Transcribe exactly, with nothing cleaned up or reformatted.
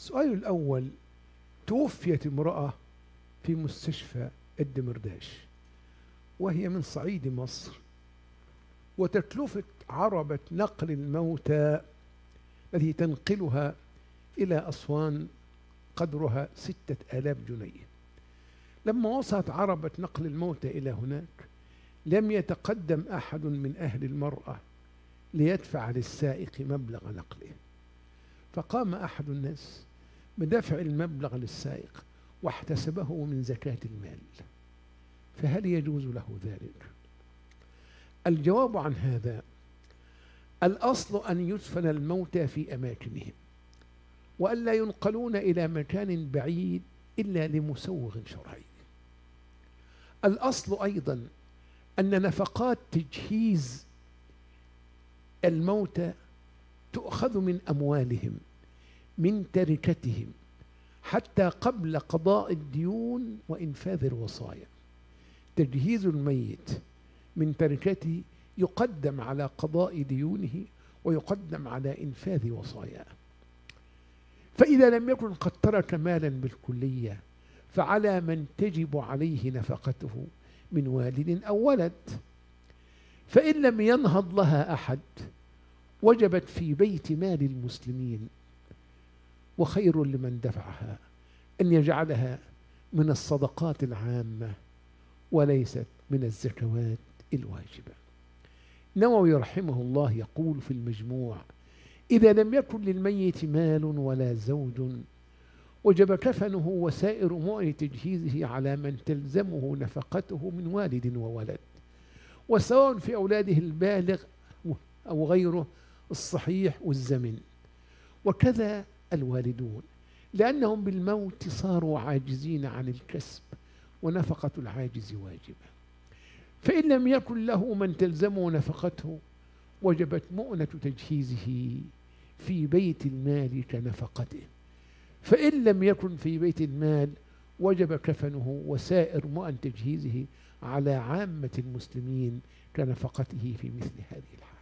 السؤال الأول: توفيت امرأة في مستشفى الدمرداش وهي من صعيد مصر، وتكلفة عربة نقل الموتى التي تنقلها إلى أسوان قدرها ستة آلاف جنيه. لما وصلت عربة نقل الموتى إلى هناك لم يتقدم أحد من أهل المرأة ليدفع للسائق مبلغ نقله، فقام أحد الناس بدفع المبلغ للسائق واحتسبه من زكاة المال، فهل يجوز له ذلك؟ الجواب عن هذا: الأصل أن يدفن الموتى في أماكنهم وألا ينقلون إلى مكان بعيد إلا لمسوغ شرعي. الأصل أيضا أن نفقات تجهيز الموتى تؤخذ من أموالهم من تركتهم حتى قبل قضاء الديون وإنفاذ الوصايا. تجهيز الميت من تركته يقدم على قضاء ديونه ويقدم على إنفاذ وصاياه. فإذا لم يكن قد ترك مالا بالكلية فعلى من تجب عليه نفقته من والد أو ولد، فإن لم ينهض لها أحد وجبت في بيت مال المسلمين، وخير لمن دفعها أن يجعلها من الصدقات العامة وليست من الزكوات الواجبة. نووي رحمه الله يقول في المجموع: إذا لم يكن للميت مال ولا زوج وجب كفنه وسائر مؤن تجهيزه على من تلزمه نفقته من والد وولد، وسواء في أولاده البالغ أو غيره الصحيح والزمن، وكذا الوالدون، لأنهم بالموت صاروا عاجزين عن الكسب ونفقة العاجز واجبة. فإن لم يكن له من تلزمه نفقته وجبت مؤنة تجهيزه في بيت المال كنفقته، فإن لم يكن في بيت المال وجب كفنه وسائر مؤن تجهيزه على عامة المسلمين كنفقته في مثل هذه الحالة.